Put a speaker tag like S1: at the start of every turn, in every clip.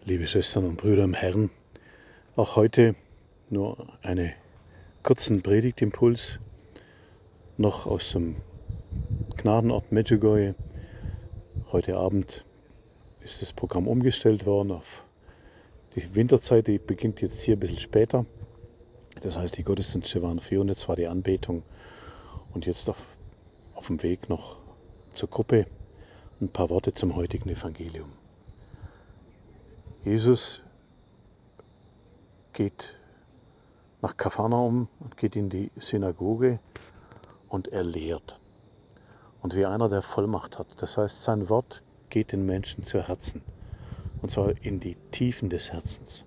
S1: Liebe Schwestern und Brüder im Herrn, auch heute nur einen kurzen Predigtimpuls, noch aus dem Gnadenort Medjugorje. Heute Abend ist das Programm umgestellt worden auf die Winterzeit, die beginnt jetzt hier ein bisschen später. Das heißt, die Gottesdienste waren früher und jetzt war die Anbetung und jetzt auf dem Weg noch zur Gruppe ein paar Worte zum heutigen Evangelium. Jesus geht nach Kapharnaum und geht in die Synagoge und er lehrt. Und wie einer, der Vollmacht hat. Das heißt, sein Wort geht den Menschen zu Herzen. Und zwar in die Tiefen des Herzens.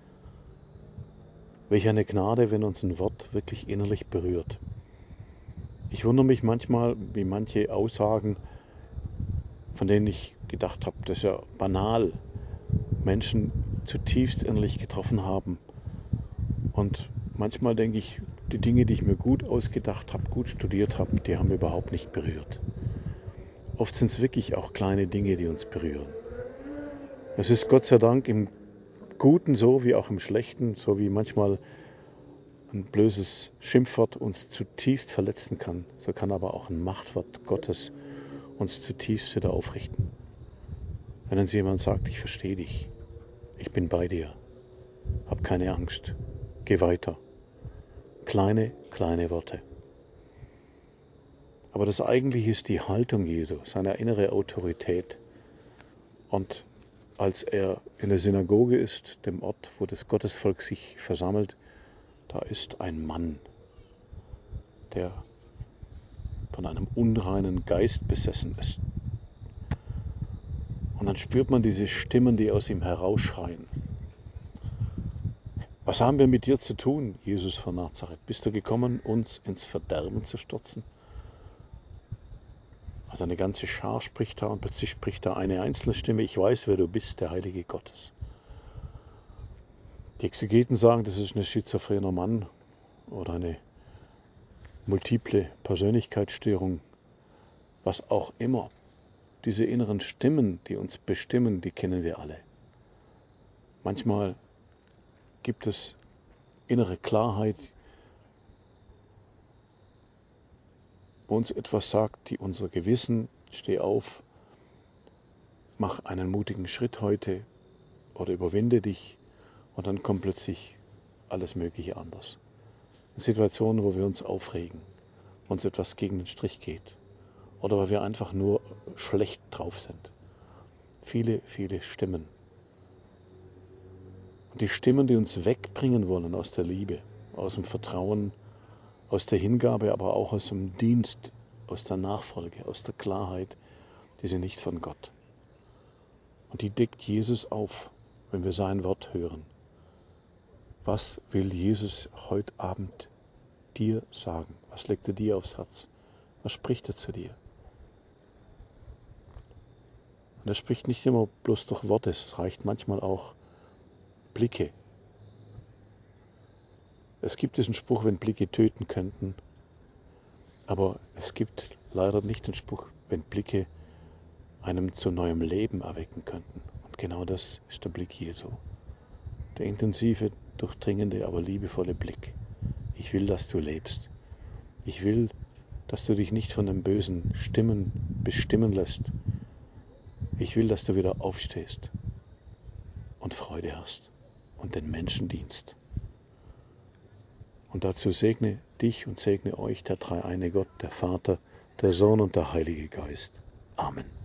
S1: Welch eine Gnade, wenn uns ein Wort wirklich innerlich berührt. Ich wundere mich manchmal, wie manche Aussagen, von denen ich gedacht habe, das ist ja banal, Menschen zutiefst innerlich getroffen haben. Und manchmal denke ich, die Dinge, die ich mir gut ausgedacht habe, gut studiert habe, die haben mich überhaupt nicht berührt. Oft sind es wirklich auch kleine Dinge, die uns berühren. Es ist Gott sei Dank im Guten so wie auch im Schlechten, so wie manchmal ein böses Schimpfwort uns zutiefst verletzen kann, so kann aber auch ein Machtwort Gottes uns zutiefst wieder aufrichten. Wenn uns jemand sagt, ich verstehe dich, ich bin bei dir, hab keine Angst, geh weiter. Kleine Worte. Aber das Eigentliche ist die Haltung Jesu, seine innere Autorität. Und als er in der Synagoge ist, dem Ort, wo das Gottesvolk sich versammelt, da ist ein Mann, der von einem unreinen Geist besessen ist. Und dann spürt man diese Stimmen, die aus ihm herausschreien. Was haben wir mit dir zu tun, Jesus von Nazareth? Bist du gekommen, uns ins Verderben zu stürzen? Also eine ganze Schar spricht da und plötzlich spricht da eine einzelne Stimme, ich weiß, wer du bist, der Heilige Gottes. Die Exegeten sagen, das ist ein schizophrener Mann oder eine multiple Persönlichkeitsstörung, was auch immer. Diese inneren Stimmen, die uns bestimmen, die kennen wir alle. Manchmal gibt es innere Klarheit, wo uns etwas sagt, die unser Gewissen, steh auf, mach einen mutigen Schritt heute oder überwinde dich und dann kommt plötzlich alles Mögliche anders. In Situationen, wo wir uns aufregen, uns etwas gegen den Strich geht oder weil wir einfach nur schlecht drauf sind. Viele Stimmen. Und die Stimmen, die uns wegbringen wollen aus der Liebe, aus dem Vertrauen, aus der Hingabe, aber auch aus dem Dienst, aus der Nachfolge, aus der Klarheit, die sind nicht von Gott. Und die deckt Jesus auf, wenn wir sein Wort hören. Was will Jesus heute Abend dir sagen? Was legt er dir aufs Herz? Was spricht er zu dir? Und er spricht nicht immer bloß durch Worte, es reicht manchmal auch Blicke. Es gibt diesen Spruch, wenn Blicke töten könnten, aber es gibt leider nicht den Spruch, wenn Blicke einem zu neuem Leben erwecken könnten. Und genau das ist der Blick Jesu. Der intensive, durchdringende, aber liebevolle Blick. Ich will, dass du lebst. Ich will, dass du dich nicht von den bösen Stimmen bestimmen lässt. Ich will, dass du wieder aufstehst und Freude hast und den Menschen dienst. Und dazu segne dich und segne euch der dreieine Gott, der Vater, der Sohn und der Heilige Geist. Amen.